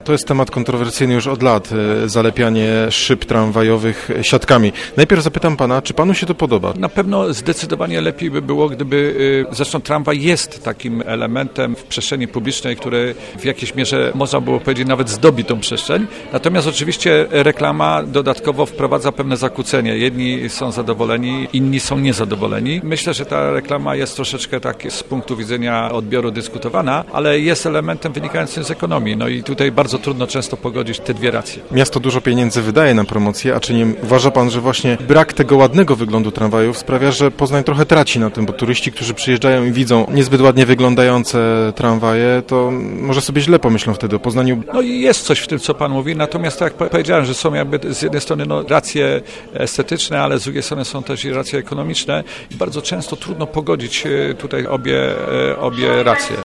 To jest temat kontrowersyjny już od lat, zalepianie szyb tramwajowych siatkami. Najpierw zapytam pana, czy panu się to podoba? Na pewno zdecydowanie lepiej by było, gdyby, zresztą tramwaj jest takim elementem w przestrzeni publicznej, który w jakiejś mierze, można było powiedzieć, nawet zdobi tą przestrzeń. Natomiast oczywiście reklama dodatkowo wprowadza pewne zakłócenie. Jedni są zadowoleni, inni są niezadowoleni. Myślę, że ta reklama jest troszeczkę tak z punktu widzenia odbioru dyskutowana, ale jest elementem wynikającym z ekonomii. No i tutaj bardzo trudno często pogodzić te dwie racje. Miasto dużo pieniędzy wydaje na promocję, a czy nie uważa pan, że właśnie brak tego ładnego wyglądu tramwajów sprawia, że Poznań trochę traci na tym, bo turyści, którzy przyjeżdżają i widzą niezbyt ładnie wyglądające tramwaje, to może sobie źle pomyślą wtedy o Poznaniu. No i jest coś w tym, co pan mówi, natomiast tak jak powiedziałem, że są jakby z jednej strony racje estetyczne, ale z drugiej strony są też i racje ekonomiczne i bardzo często trudno pogodzić tutaj obie racje.